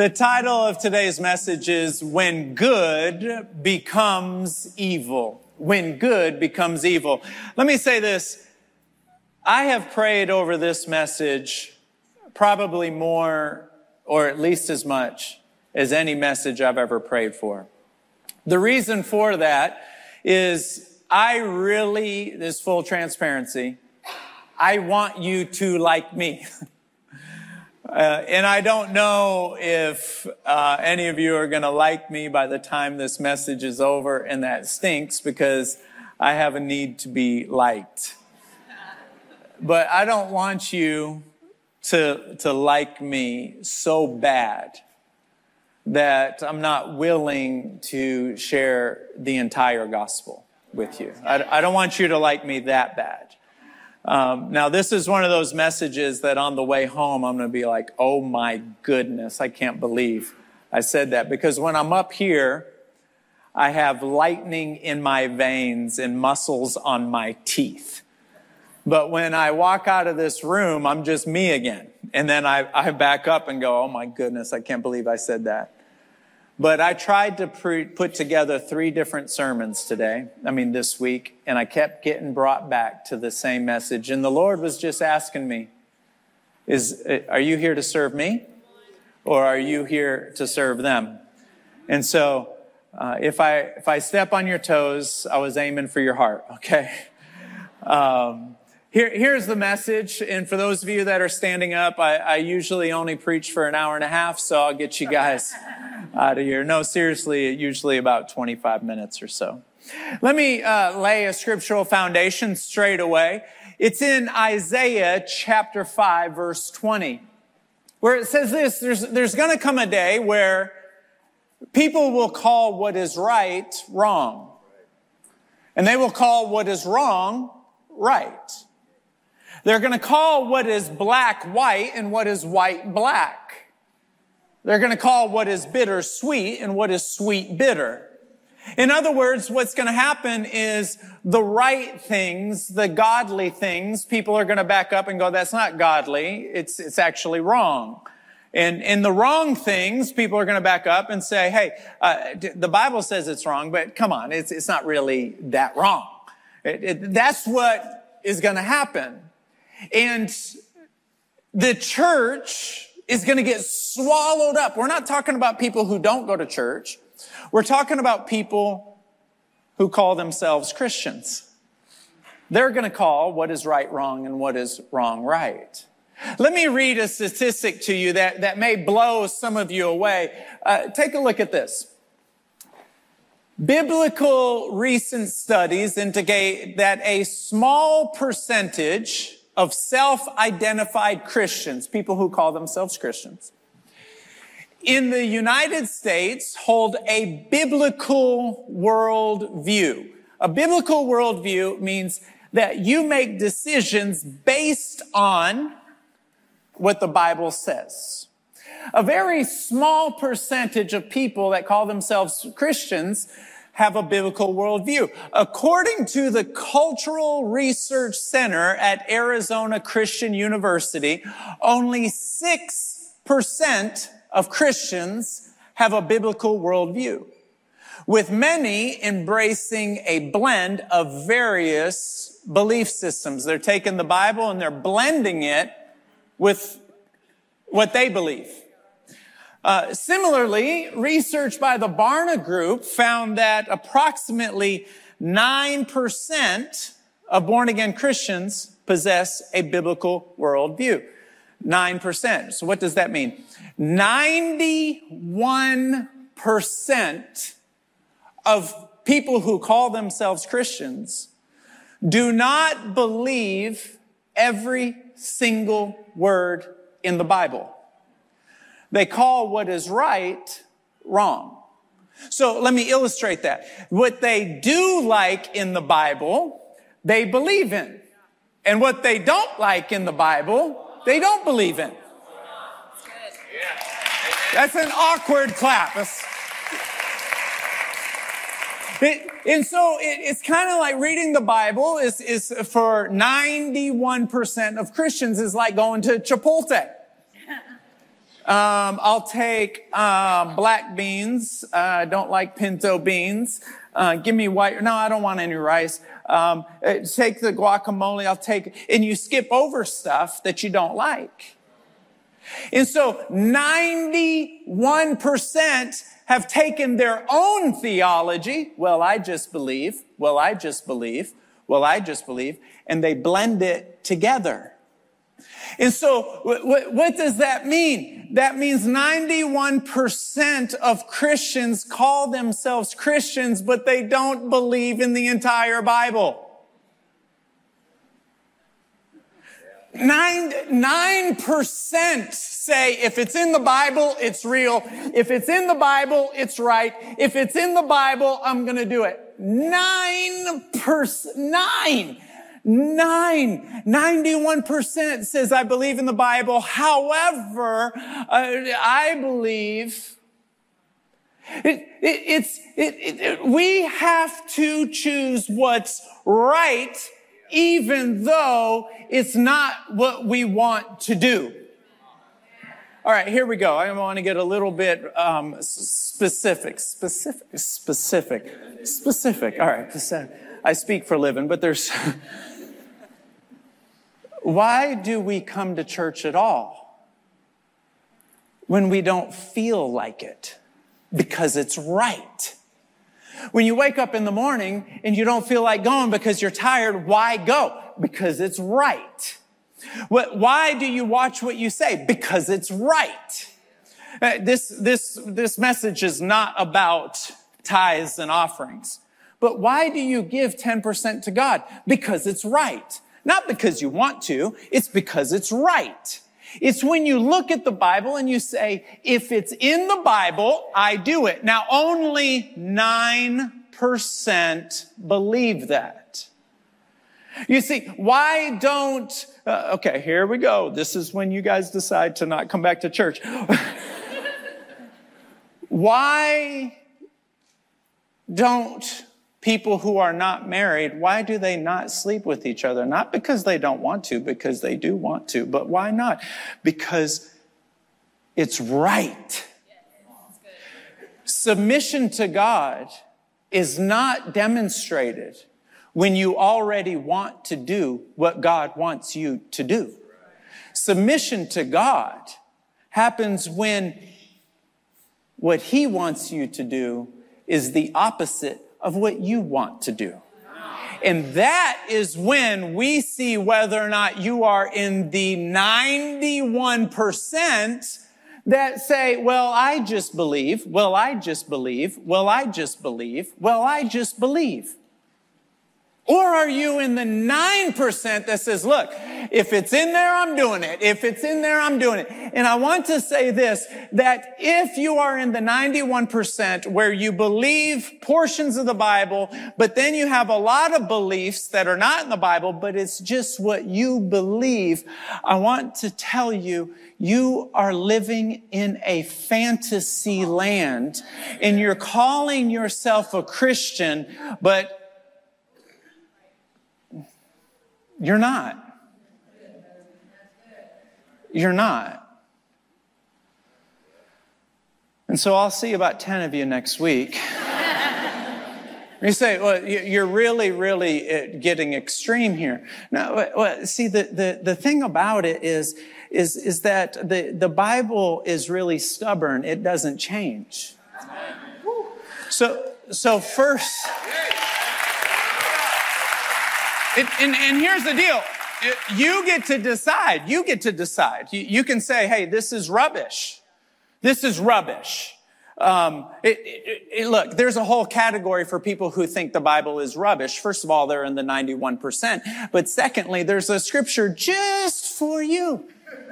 The title of today's message is When Good Becomes Evil. When good becomes evil. Let me say this. I have prayed over this message probably more, or at least as much, as any message I've ever prayed for. The reason for that is this full transparency, I want you to like me. And I don't know if any of you are going to like me by the time this message is over, and that stinks because I have a need to be liked. But I don't want you to like me so bad that I'm not willing to share the entire gospel with you. I don't want you to like me that bad. Now, this is one of those messages that on the way home, I'm going to be like, oh my goodness, I can't believe I said that. Because when I'm up here, I have lightning in my veins and muscles on my teeth. But when I walk out of this room, I'm just me again. And then I back up and go, oh my goodness, I can't believe I said that. But I tried to put together 3 different sermons this week, and I kept getting brought back to the same message. And the Lord was just asking me, are you here to serve me? Or are you here to serve them? And so, if I step on your toes, I was aiming for your heart, okay? Here's the message. And for those of you that are standing up, I usually only preach for an hour and a half, so I'll get you guys out of here. No, seriously, usually about 25 minutes or so. Let me lay a scriptural foundation straight away. It's in Isaiah chapter 5, verse 20, where it says this, there's going to come a day where people will call what is right, wrong. And they will call what is wrong, right. They're going to call what is black, white, and what is white, black. They're going to call what is bitter sweet and what is sweet bitter. In other words, what's going to happen is the right things, the godly things, people are going to back up and go, that's not godly. It's actually wrong. And the wrong things, people are going to back up and say, hey, the Bible says it's wrong, but come on, it's not really that wrong. That's what is going to happen. And the church is going to get swallowed up. We're not talking about people who don't go to church. We're talking about people who call themselves Christians. They're going to call what is right, wrong, and what is wrong, right. Let me read a statistic to you that may blow some of you away. Take a look at this. Biblical recent studies indicate that a small percentage of self-identified Christians, people who call themselves Christians, in the United States hold a biblical worldview. A biblical worldview means that you make decisions based on what the Bible says. A very small percentage of people that call themselves Christians have a biblical worldview. According to the Cultural Research Center at Arizona Christian University, only 6% of Christians have a biblical worldview, with many embracing a blend of various belief systems. They're taking the Bible and they're blending it with what they believe. Similarly, research by the Barna Group found that approximately 9% of born-again Christians possess a biblical worldview. 9%. So what does that mean? 91% of people who call themselves Christians do not believe every single word in the Bible. They call what is right, wrong. So let me illustrate that. What they do like in the Bible, they believe in. And what they don't like in the Bible, they don't believe in. That's an awkward clap. It's kind of like reading the Bible is for 91% of Christians is like going to Chipotle. I'll take black beans. I don't like pinto beans. Give me white. No, I don't want any rice. Take the guacamole. And you skip over stuff that you don't like. And so 91% have taken their own theology. Well, I just believe. Well, I just believe. Well, I just believe. And they blend it together. And so what does that mean? That means 91% of Christians call themselves Christians, but they don't believe in the entire Bible. 9% say if it's in the Bible, it's real. If it's in the Bible, it's right. If it's in the Bible, I'm going to do it. 91% says I believe in the Bible. However, I believe we have to choose what's right, even though it's not what we want to do. All right, here we go. I want to get a little bit specific. All right, I speak for a living, but there's... Why do we come to church at all when we don't feel like it? Because it's right. When you wake up in the morning and you don't feel like going because you're tired, why go? Because it's right. Why do you watch what you say? Because it's right. This message is not about tithes and offerings. But why do you give 10% to God? Because it's right. Not because you want to, it's because it's right. It's when you look at the Bible and you say, if it's in the Bible, I do it. Now, only 9% believe that. You see, why don't, okay, here we go. This is when you guys decide to not come back to church. Why don't people who are not married, why do they not sleep with each other? Not because they don't want to, because they do want to. But why not? Because it's right. Submission to God is not demonstrated when you already want to do what God wants you to do. Submission to God happens when what He wants you to do is the opposite of what you want to do. And that is when we see whether or not you are in the 91% that say, well, I just believe, well, I just believe, well, I just believe, well, I just believe. Or are you in the 9% that says, look, if it's in there, I'm doing it. If it's in there, I'm doing it. And I want to say this, that if you are in the 91% where you believe portions of the Bible, but then you have a lot of beliefs that are not in the Bible, but it's just what you believe, I want to tell you, you are living in a fantasy land and you're calling yourself a Christian, but you're not. You're not. And so I'll see about 10 of you next week. You say, well, you're really getting extreme here. No, see, the thing about it is that the Bible is really stubborn. It doesn't change. So first... And here's the deal. You get to decide. You get to decide. You can say, hey, this is rubbish. This is rubbish. Look, there's a whole category for people who think the Bible is rubbish. First of all, they're in the 91%. But secondly, there's a scripture just for you.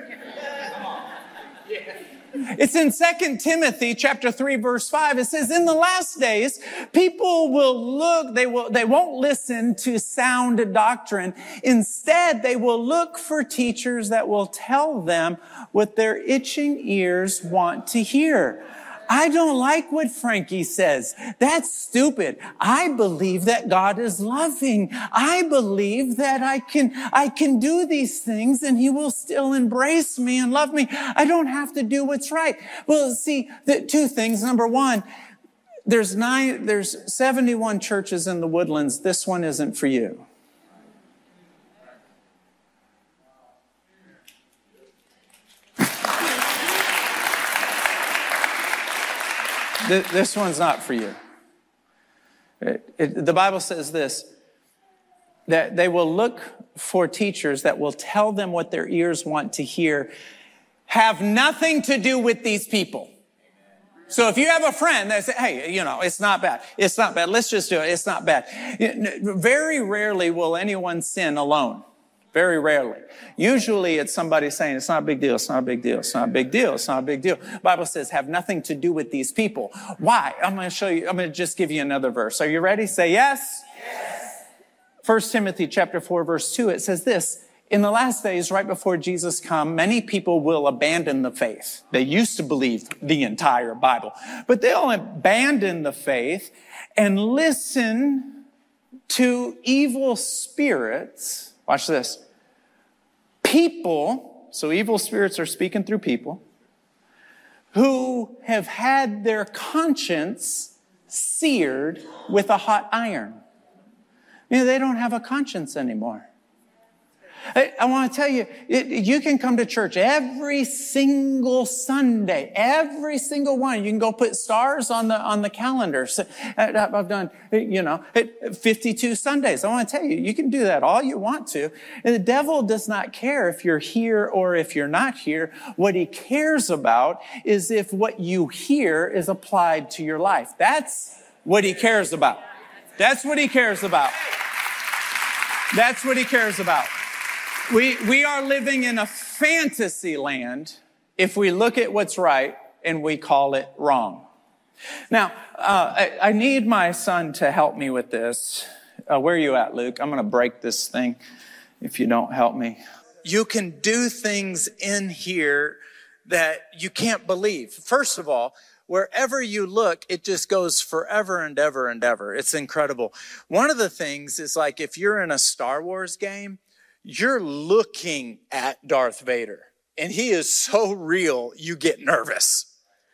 It's in 2 Timothy chapter 3, verse 5. It says, in the last days, people will look, they won't listen to sound doctrine. Instead, they will look for teachers that will tell them what their itching ears want to hear. I don't like what Frankie says. That's stupid. I believe that God is loving. I believe that I can do these things and he will still embrace me and love me. I don't have to do what's right. Well, see, two things. Number one, there's 71 churches in the Woodlands. This one isn't for you. This one's not for you. The Bible says this, that they will look for teachers that will tell them what their ears want to hear, have nothing to do with these people. So if you have a friend that says, hey, it's not bad. It's not bad. Let's just do it. It's not bad. Very rarely will anyone sin alone. Very rarely. Usually it's somebody saying, it's not a big deal, it's not a big deal, it's not a big deal, it's not a big deal. The Bible says, have nothing to do with these people. Why? I'm going to just give you another verse. Are you ready? Say yes. Yes. 1 Timothy chapter 4, verse 2, it says this, in the last days, right before Jesus come, many people will abandon the faith. They used to believe the entire Bible, but they'll abandon the faith and listen to evil spirits. Watch this. People, so evil spirits are speaking through people, who have had their conscience seared with a hot iron. They don't have a conscience anymore. I want to tell you, you can come to church every single Sunday, every single one. You can go put stars on the calendar. So I've done, 52 Sundays. I want to tell you, you can do that all you want to. And the devil does not care if you're here or if you're not here. What he cares about is if what you hear is applied to your life. That's what he cares about. That's what he cares about. That's what he cares about. We are living in a fantasy land if we look at what's right and we call it wrong. Now, I need my son to help me with this. Where are you at, Luke? I'm going to break this thing if you don't help me. You can do things in here that you can't believe. First of all, wherever you look, it just goes forever and ever and ever. It's incredible. One of the things is like if you're in a Star Wars game, you're looking at Darth Vader, and he is so real, you get nervous.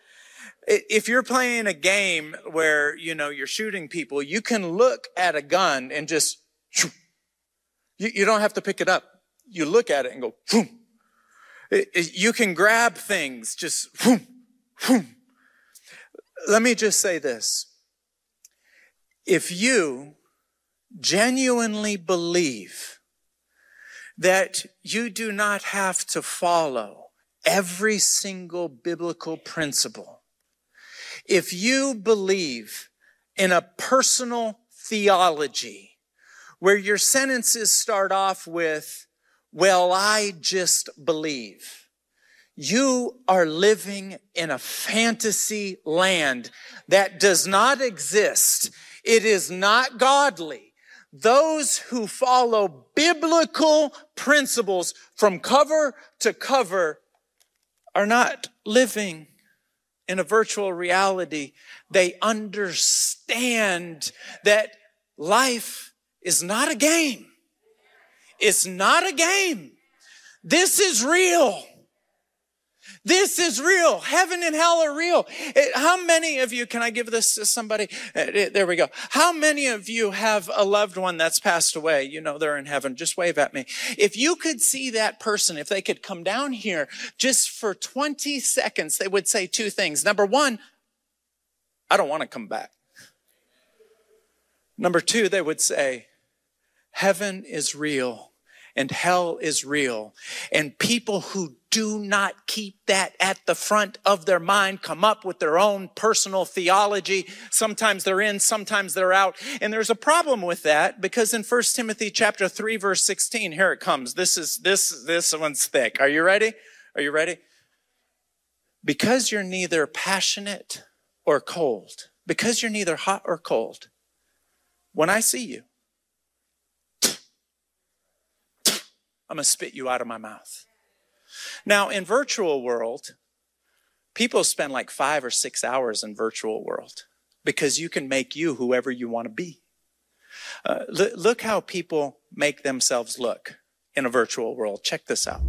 If you're playing a game where, you're shooting people, you can look at a gun and just, you don't have to pick it up. You look at it and go, boom. You can grab things, just, boom, boom. Let me just say this. If you genuinely believe that you do not have to follow every single biblical principle, if you believe in a personal theology where your sentences start off with, well, I just believe, you are living in a fantasy land that does not exist. It is not godly. Those who follow biblical principles from cover to cover are not living in a virtual reality. They understand that life is not a game. It's not a game. This is real. This is real. Heaven and hell are real. How many of you, can I give this to somebody? There we go. How many of you have a loved one that's passed away? They're in heaven. Just wave at me. If you could see that person, if they could come down here just for 20 seconds, they would say two things. Number one, I don't want to come back. Number two, they would say, heaven is real and hell is real. And people who do not keep that at the front of their mind come up with their own personal theology. Sometimes they're in, sometimes they're out. And there's a problem with that because in 1 Timothy chapter 3, verse 16, here it comes. This one's thick. Are you ready? Are you ready? Because you're neither passionate or cold, because you're neither hot or cold, when I see you, I'm going to spit you out of my mouth. Now, in virtual world, People spend like 5 or 6 hours in virtual world because you can make you whoever you want to be. Look how people make themselves look in a virtual world. Check this out.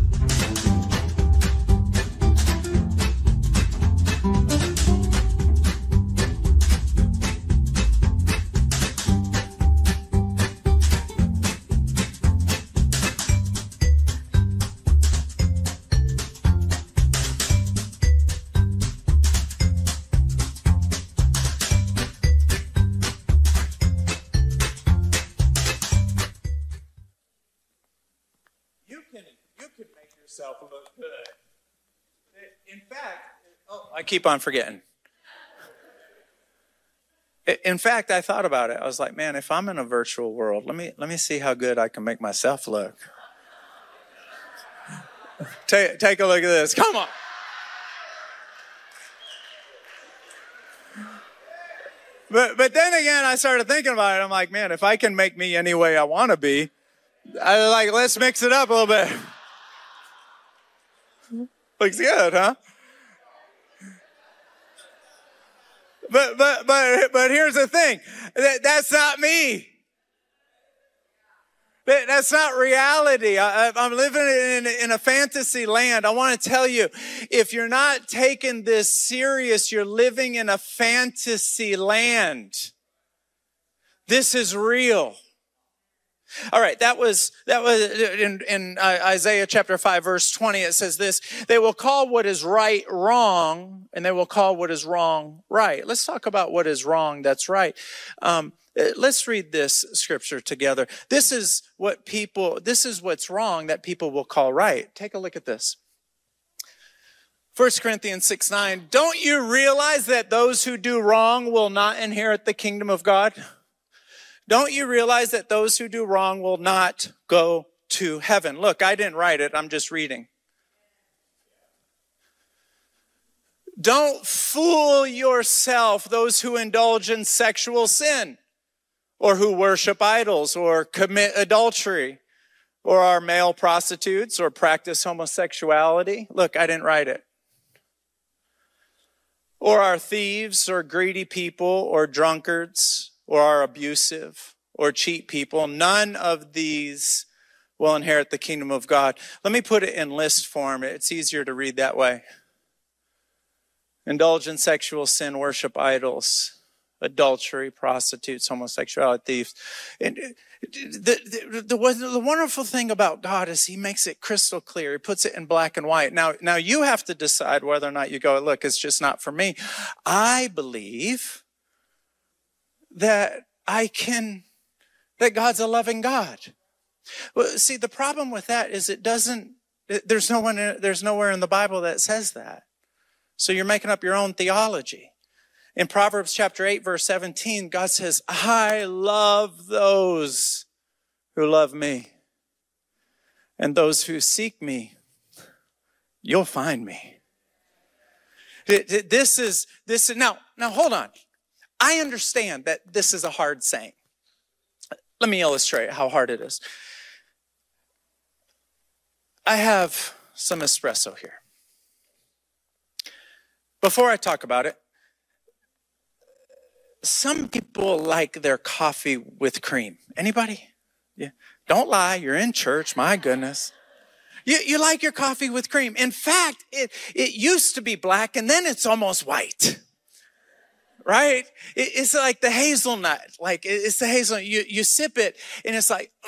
You can make yourself look good. In fact, I keep on forgetting. In fact, I thought about it. I was like, man, if I'm in a virtual world, let me see how good I can make myself look. Take a look at this. Come on. But then again, I started thinking about it. I'm like, man, if I can make me any way I want to be, let's mix it up a little bit. Looks good, huh? But here's the thing. That's not me. That's not reality. I'm living in a fantasy land. I want to tell you, if you're not taking this serious, you're living in a fantasy land. This is real. All right, that was in Isaiah chapter 5, verse 20. It says this: they will call what is right wrong, and they will call what is wrong right. Let's talk about what is wrong that's right. Let's read this scripture together. This is what's wrong that people will call right. Take a look at this. 1 Corinthians 6:9. Don't you realize that those who do wrong will not inherit the kingdom of God? Don't you realize that those who do wrong will not go to heaven? Look, I didn't write it. I'm just reading. Don't fool yourself, those who indulge in sexual sin, or who worship idols, or commit adultery, or are male prostitutes, or practice homosexuality. Look, I didn't write it. Or are thieves, or greedy people, or drunkards, or are abusive, or cheat people. None of these will inherit the kingdom of God. Let me put it in list form. It's easier to read that way. Indulge in sexual sin, worship idols, adultery, prostitutes, homosexuality, thieves. And the wonderful thing about God is he makes it crystal clear. He puts it in black and white. Now you have to decide whether or not you go, look, it's just not for me. I believe that God's a loving God. Well, see, the problem with that is there's nowhere in the Bible that says that. So you're making up your own theology. In Proverbs chapter 8, verse 17, God says, I love those who love me. And those who seek me, you'll find me. Now hold on. I understand that this is a hard saying. Let me illustrate how hard it is. I have some espresso here. Before I talk about it, some people like their coffee with cream. Anybody? Yeah. Don't lie, you're in church, my goodness. You like your coffee with cream. In fact, it used to be black and then it's almost white. Right? It's like the hazelnut. Like it's the hazelnut. You sip it and it's like,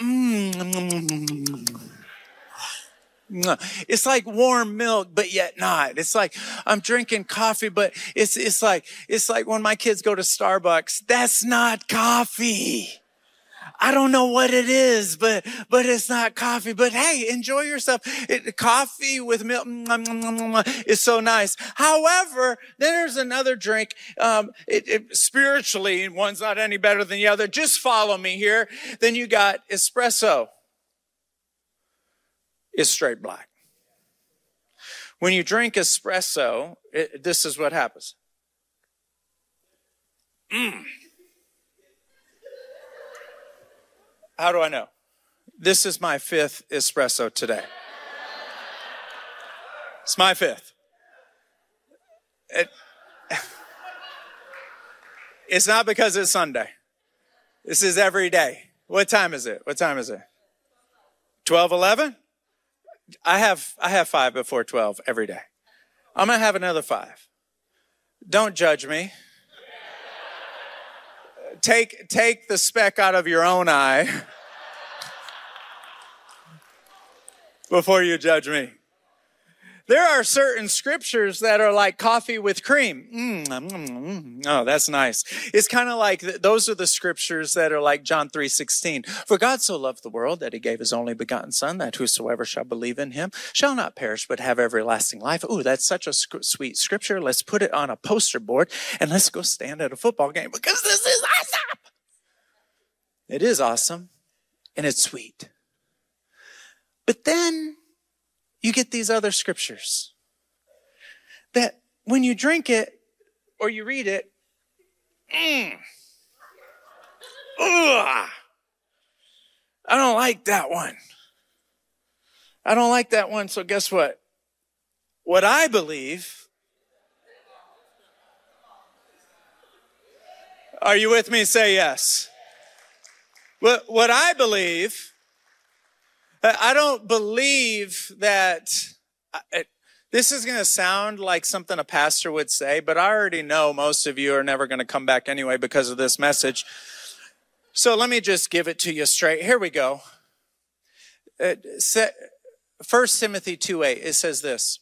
It's like warm milk, but yet not. It's like I'm drinking coffee, but it's like when my kids go to Starbucks. That's not coffee. I don't know what it is, but it's not coffee. But hey, enjoy yourself. Coffee with milk is so nice. However, then there's another drink. Spiritually, one's not any better than the other. Just follow me here. Then you got espresso. It's straight black. When you drink espresso, this is what happens. How do I know? This is my 5th espresso today. It's my 5th. It's not because it's Sunday. This is every day. What time is it? 12, 11? I have 5 before 12 every day. I'm going to have another 5. Don't judge me. Take the speck out of your own eye before you judge me. There are certain scriptures that are like coffee with cream. Oh, that's nice. It's kind of like, those are the scriptures that are like John 3:16. For God so loved the world that he gave his only begotten son, that whosoever shall believe in him shall not perish, but have everlasting life. Ooh, that's such a sweet scripture. Let's put it on a poster board and let's go stand at a football game because this is awesome. It is awesome and it's sweet. But then you get these other scriptures that when you drink it or you read it, I don't like that one. I don't like that one. So guess what? What I believe, are you with me? Say yes. What I believe, I don't believe that, this is going to sound like something a pastor would say, but I already know most of you are never going to come back anyway because of this message. So let me just give it to you straight. Here we go. 1 Timothy 2:8, it says this.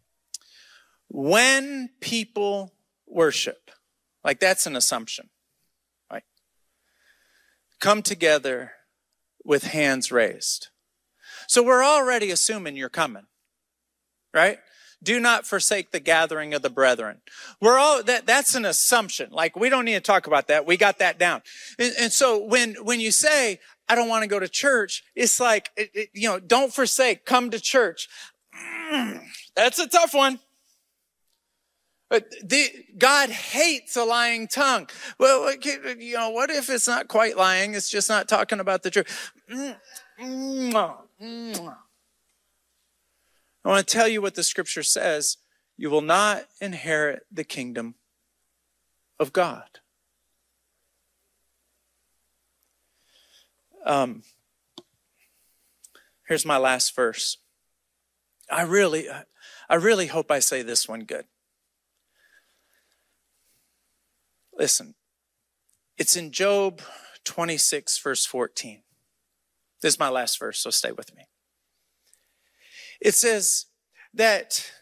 When people worship, like that's an assumption, right? Come together with hands raised. So we're already assuming you're coming, right? Do not forsake the gathering of the brethren. That's an assumption. Like we don't need to talk about that. We got that down. And so when you say, I don't want to go to church, it's like, don't forsake, come to church. That's a tough one. But God hates a lying tongue. Well, what if it's not quite lying? It's just not talking about the truth. I want to tell you what the scripture says. You will not inherit the kingdom of God. Here's my last verse. I really hope I say this one good. Listen, it's in Job 26, verse 14. This is my last verse, so stay with me. It says that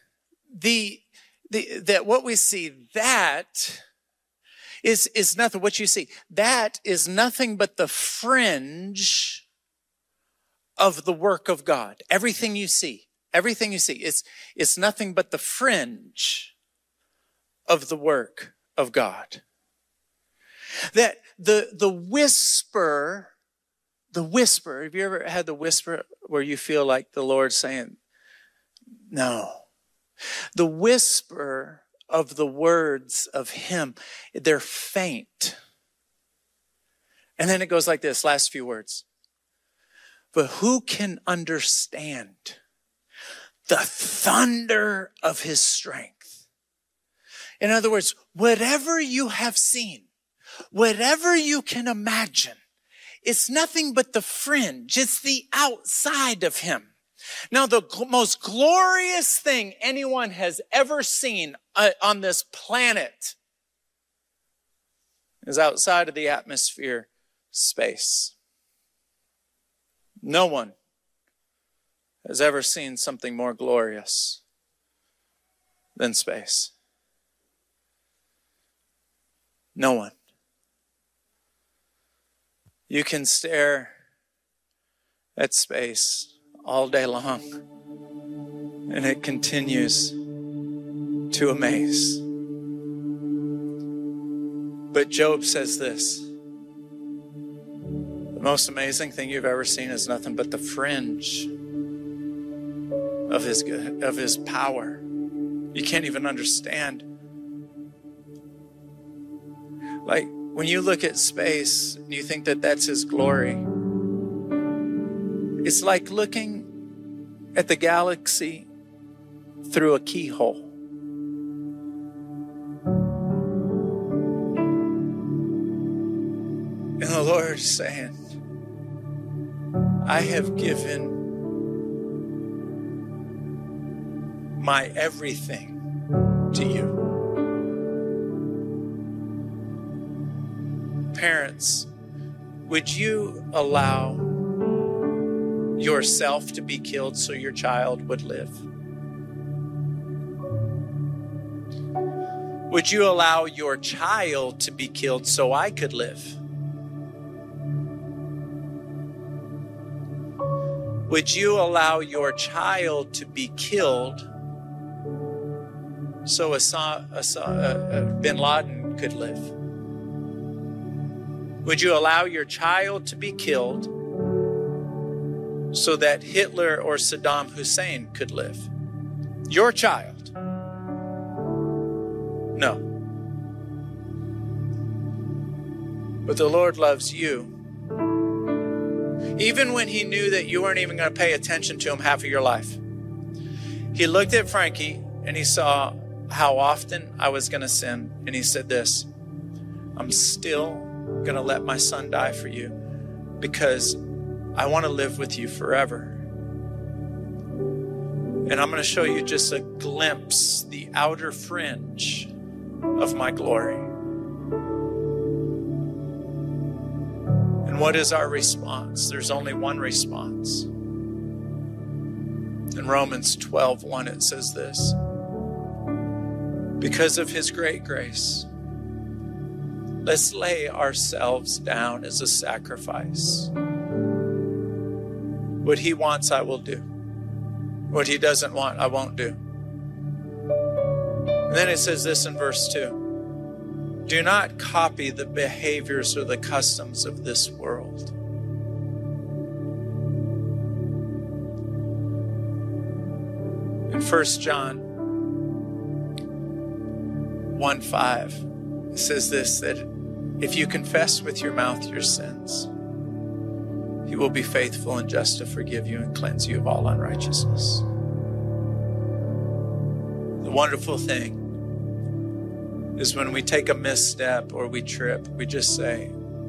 that what we see, that is nothing. What you see, that is nothing but the fringe of the work of God. Everything you see, it's nothing but the fringe of the work of God. That the whisper, have you ever had the whisper where you feel like the Lord saying, no? The whisper of the words of him, they're faint. And then it goes like this, last few words. But who can understand the thunder of his strength? In other words, whatever you have seen, whatever you can imagine, it's nothing but the fringe. It's the outside of him. Now, the most glorious thing anyone has ever seen on this planet is outside of the atmosphere, space. No one has ever seen something more glorious than space. No one. You can stare at space all day long, and it continues to amaze. But Job says this: the most amazing thing you've ever seen is nothing but the fringe of his power. You can't even understand. Like when you look at space and you think that that's his glory, it's like looking at the galaxy through a keyhole. Lord is saying, I have given my everything to you. Parents, would you allow yourself to be killed so your child would live? Would you allow your child to be killed so I could live? Would you allow your child to be killed so bin Laden could live? Would you allow your child to be killed so that Hitler or Saddam Hussein could live? Your child. No. But the Lord loves you. Even when he knew that you weren't even going to pay attention to him half of your life. He looked at Frankie and he saw how often I was going to sin. And he said this, I'm still going to let my son die for you because I want to live with you forever. And I'm going to show you just a glimpse, the outer fringe of my glory. And what is our response? There's only one response. In Romans 12:1, it says this, because of his great grace, let's lay ourselves down as a sacrifice. What he wants, I will do. What he doesn't want, I won't do. And then it says this in verse 2. Do not copy the behaviors or the customs of this world. In 1 John 1:5, it says this, that if you confess with your mouth your sins, he will be faithful and just to forgive you and cleanse you of all unrighteousness. The wonderful thing is when we take a misstep or we trip, we just say,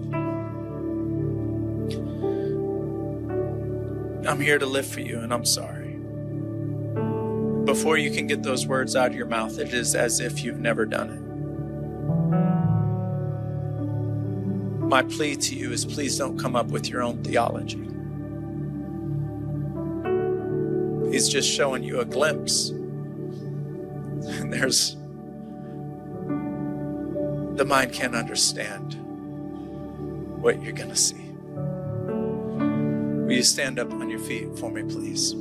I'm here to live for you and I'm sorry. Before you can get those words out of your mouth, it is as if you've never done it. My plea to you is please don't come up with your own theology. He's just showing you a glimpse. And the mind can't understand what you're going to see. Will you stand up on your feet for me, please?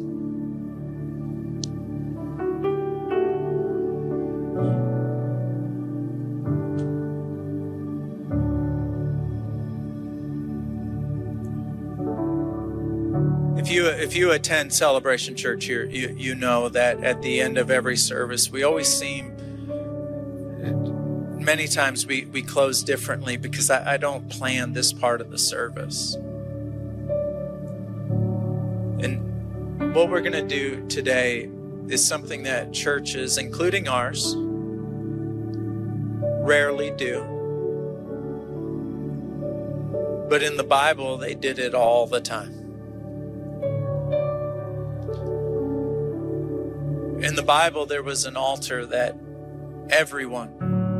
If you attend Celebration Church here, you know that at the end of every service, we always seem, many times we close differently because I don't plan this part of the service. And what we're going to do today is something that churches, including ours, rarely do. But in the Bible, they did it all the time. In the Bible, there was an altar that everyone,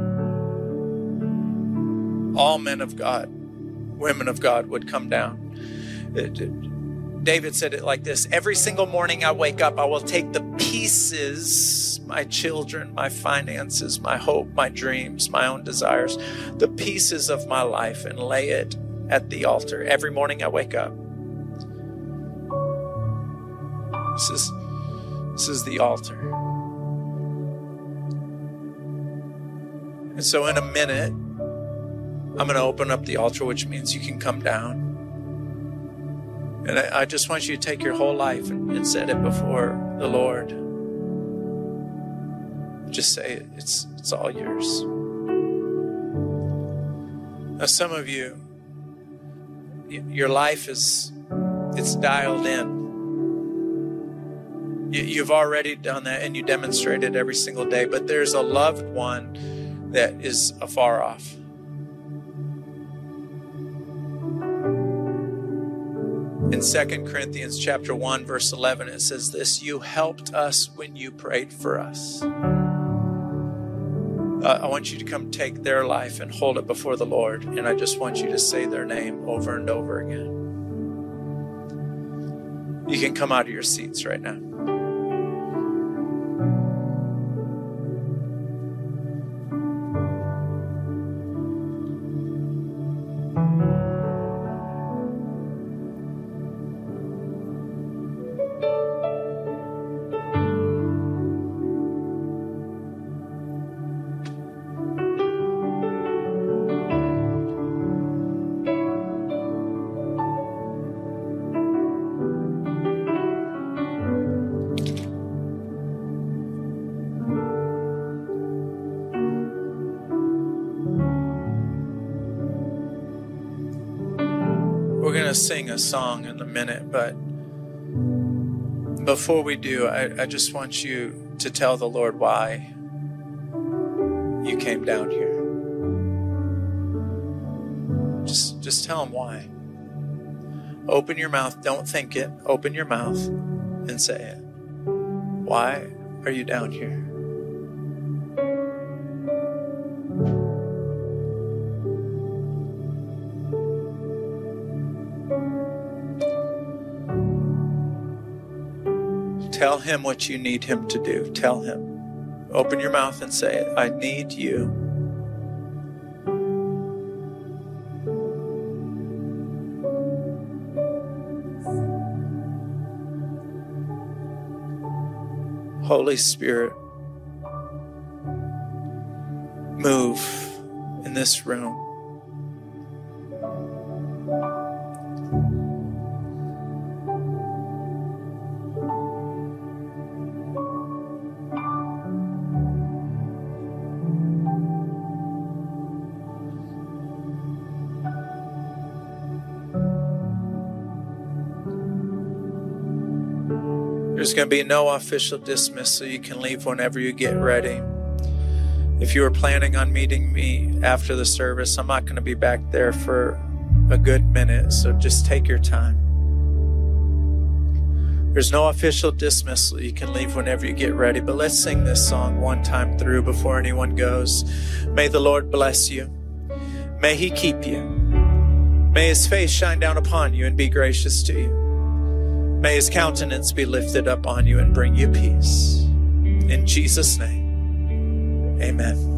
all men of God, women of God would come down. David said it like this, every single morning I wake up, I will take the pieces, my children, my finances, my hope, my dreams, my own desires, the pieces of my life and lay it at the altar. Every morning I wake up. This is the altar. And so in a minute, I'm going to open up the altar, which means you can come down. And I just want you to take your whole life and set it before the Lord. Just say it's all yours. Now, some of you, your life it's dialed in. You've already done that and you demonstrate it every single day, but there's a loved one that is afar off. In 2 Corinthians chapter 1, verse 11, it says this: you helped us when you prayed for us. I want you to come take their life and hold it before the Lord. And I just want you to say their name over and over again. You can come out of your seats right now. We're going to sing a song in a minute, but before we do, I just want you to tell the Lord why you came down here. Just tell him why. Open your mouth. Don't think it. Open your mouth and say it. Why are you down here? Tell him what you need him to do. Tell him. Open your mouth and say it. I need you. Holy Spirit, move in this room. There's going to be no official dismissal. You can leave whenever you get ready. If you were planning on meeting me after the service, I'm not going to be back there for a good minute, so just take your time. There's no official dismissal. You can leave whenever you get ready, but let's sing this song one time through before anyone goes. May the Lord bless you. May he keep you. May his face shine down upon you and be gracious to you. May his countenance be lifted up on you and bring you peace. In Jesus' name, amen.